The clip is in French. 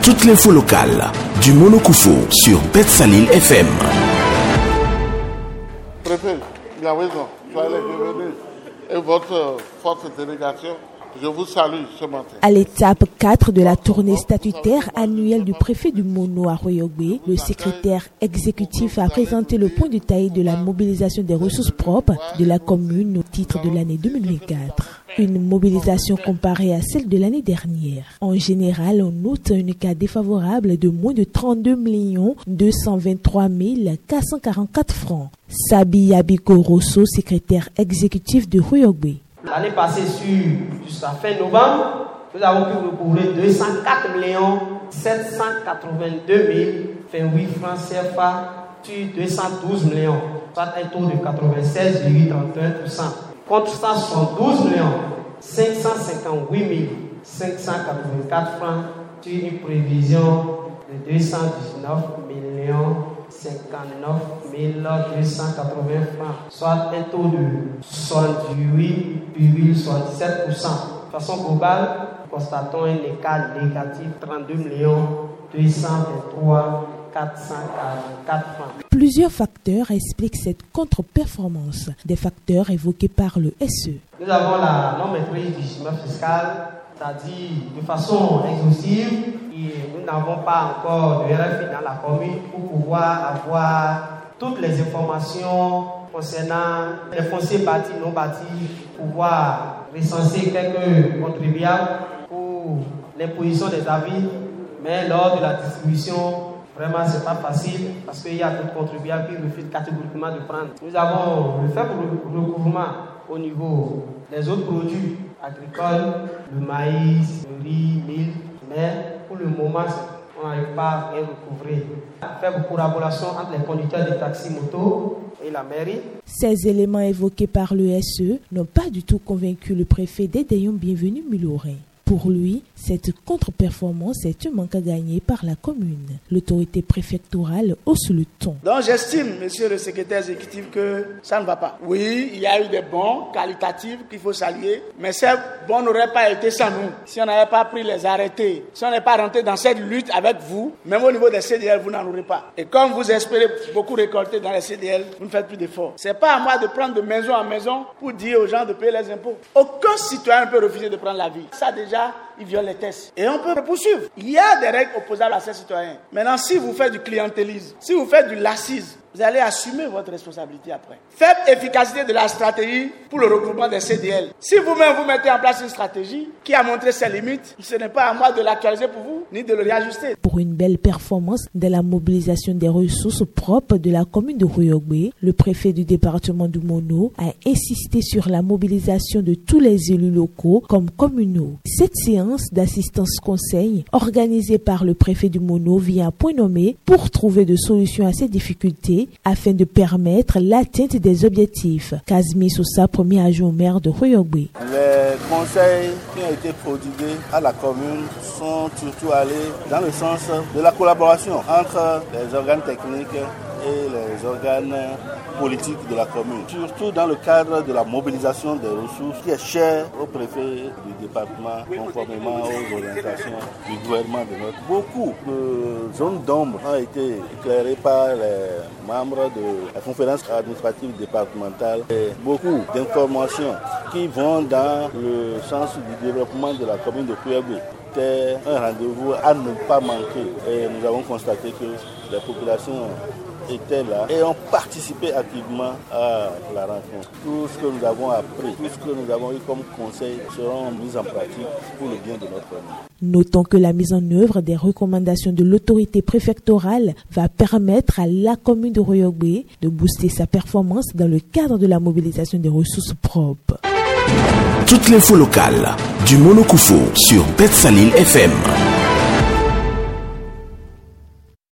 Toute l'info locale du Monokoufo sur Bet Salil FM. Préfet, il a raison. Soyez les bienvenus. Et votre forte délégation, je vous salue ce matin. À l'étape 4 de la tournée statutaire annuelle du préfet du Mono à Royogbe, le secrétaire exécutif a présenté le point de taille de la mobilisation des ressources propres de la commune au titre de l'année 2024. Une mobilisation comparée à celle de l'année dernière. En général, on note un cas défavorable de moins de 32 223 444 francs. Sabi Abiko Rosso, secrétaire exécutif de Royogbe. L'année passée, jusqu'à fin novembre, nous avons pu recouvrer 204 782 028 francs CFA sur 212 millions, soit un taux de 96,31%, contre 172 558 584 francs sur une prévision de 219 59 280 francs, soit un taux de 68,77%. De façon globale, nous constatons un écart négatif 32 223 444 francs. Plusieurs facteurs expliquent cette contre-performance, des facteurs évoqués par le SE. Nous avons la non-maîtrise du schéma fiscal, c'est-à-dire de façon exhaustive, et nous n'avons pas encore de RFI dans la commune pour pouvoir avoir toutes les informations concernant les fonciers bâtis, non bâtis, pouvoir recenser quelques contribuables pour l'imposition des avis, mais lors de la distribution, vraiment, ce n'est pas facile parce qu'il y a d'autres contribuables qui refusent catégoriquement de prendre. Nous avons le faible recouvrement au niveau des autres produits agricoles, le maïs, le riz, l'huile, mais pour le moment, on n'arrive pas à recouvrer. Faible collaboration entre les conducteurs de taxis moto et la mairie. Ces éléments évoqués par le SE n'ont pas du tout convaincu le préfet d'Edeyon Bienvenu Muloré. Pour lui, cette contre-performance est un manque à gagner par la commune. L'autorité préfectorale hausse le ton. Donc j'estime, monsieur le secrétaire exécutif, que ça ne va pas. Oui, il y a eu des bons qualitatifs qu'il faut saluer, mais ces bons n'auraient pas été sans nous. Si on n'avait pas pris les arrêtés, si on n'est pas rentré dans cette lutte avec vous, même au niveau des CDL, vous n'en aurez pas. Et comme vous espérez beaucoup récolter dans les CDL, vous ne faites plus d'efforts. C'est pas à moi de prendre de maison en maison pour dire aux gens de payer les impôts. Aucun citoyen ne peut refuser de prendre la vie. Ça déjà, il viole les tests. Et on peut le poursuivre. Il y a des règles opposables à ces citoyens. Maintenant, si vous faites du clientélisme, si vous faites du laxisme, vous allez assumer votre responsabilité après. Faible efficacité de la stratégie pour le regroupement des CDL. Si vous-même vous mettez en place une stratégie qui a montré ses limites, ce n'est pas à moi de l'actualiser pour vous, ni de le réajuster. Pour une belle performance de la mobilisation des ressources propres de la commune de Royogbe, le préfet du département du Mono a insisté sur la mobilisation de tous les élus locaux comme communaux. Cette séance d'assistance conseil organisée par le préfet du Mono vient à point nommé pour trouver des solutions à ces difficultés afin de permettre l'atteinte des objectifs. Kazmi Sousa, premier adjoint au maire de Royogbe. Les conseils qui ont été prodigués à la commune sont surtout allés dans le sens de la collaboration entre les organes techniques et les organes politiques de la commune, surtout dans le cadre de la mobilisation des ressources qui est chère au préfet du département conformément aux orientations du gouvernement de notre. Beaucoup de zones d'ombre ont été éclairées par les membres de la conférence administrative départementale et beaucoup d'informations qui vont dans le sens du développement de la commune de Royogbe. C'était un rendez-vous à ne pas manquer et nous avons constaté que les populations étaient là et ont participé activement à la rencontre. Tout ce que nous avons appris, tout ce que nous avons eu comme conseil seront mis en pratique pour le bien de notre commune. Notons que la mise en œuvre des recommandations de l'autorité préfectorale va permettre à la commune de Royogbe de booster sa performance dans le cadre de la mobilisation des ressources propres. Toute l'info locale du Monokoufo sur Bet Salil FM.